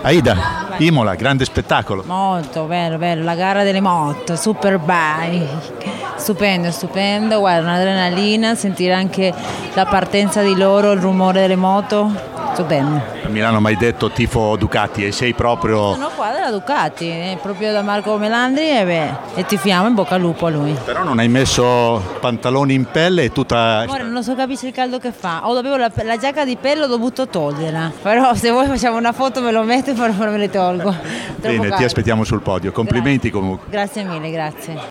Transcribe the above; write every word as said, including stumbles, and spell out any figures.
Aida, Imola, grande spettacolo. Molto bello, bello, la gara delle moto, super bike, stupendo, stupendo, guarda, un'adrenalina, sentire anche la partenza di loro, il rumore delle moto, stupendo. A Milano mai detto tifo Ducati e sei proprio... Sono qua della Ducati, eh, proprio da Marco Melandri e, beh, e tifiamo, in bocca al lupo a lui. Però non hai messo pantaloni in pelle e tutta... Amore, non so capisci il caldo che fa, ho avevo la, la giacca di pelle, ho dovuto toglierla, però se vuoi facciamo una foto me lo metto e poi me le tolgo. Troppo Bene, caldo. ti aspettiamo sul podio, complimenti Grazie. comunque. Grazie mille, grazie.